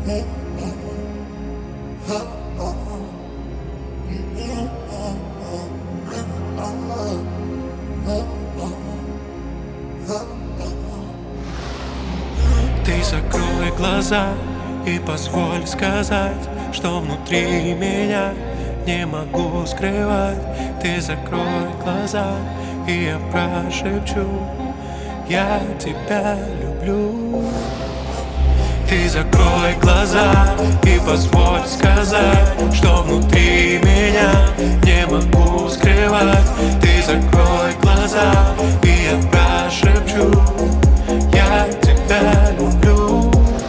Ты закрой глаза и позволь сказать, что внутри меня не могу скрывать. Ты закрой глаза, и я прошепчу: я тебя люблю. Ты закрой глаза и позволь сказать, что внутри меня не могу скрывать. Ты закрой глаза, и я прошепчу: я тебя люблю.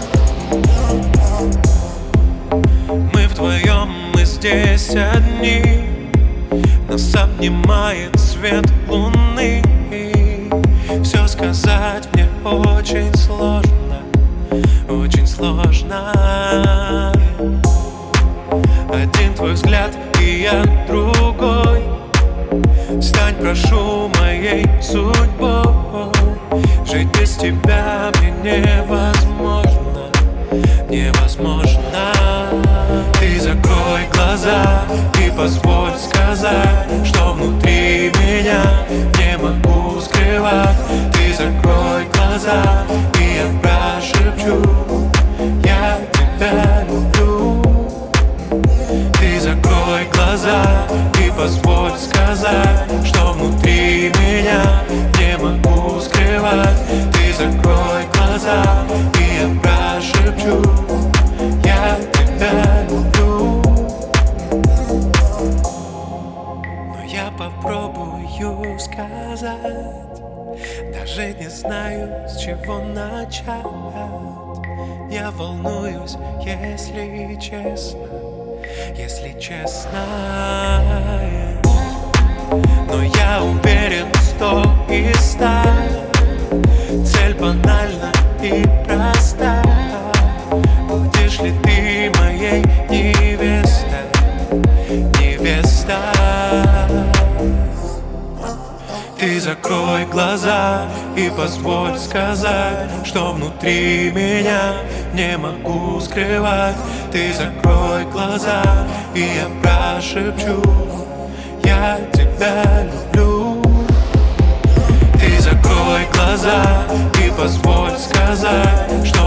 Мы вдвоем, мы здесь одни, нас обнимает свет луны. Все сказать мне очень сложно, очень сложно. Один твой взгляд, и я другой. Стань, прошу, моей судьбой. Жить без тебя мне невозможно, невозможно. Ты закрой глаза и позволь сказать, что внутри меня не могу скрывать. Ты закрой глаза, и я прошепчу: я тебя люблю. Ты закрой глаза и позволь сказать, что внутри меня не могу скрывать. Ты закрой глаза, и я прошепчу: я тебя люблю. Но я попробую сказать, даже не знаю, с чего начать. Я волнуюсь, если честно, если честно. Но я уверен, 100 из 100. Цель банальна и проста. Будешь ли ты моей невестой, невеста? Ты закрой глаза и позволь сказать, что внутри меня не могу скрывать. Ты закрой глаза, и я прошепчу: я тебя люблю. Ты закрой глаза и позволь сказать, что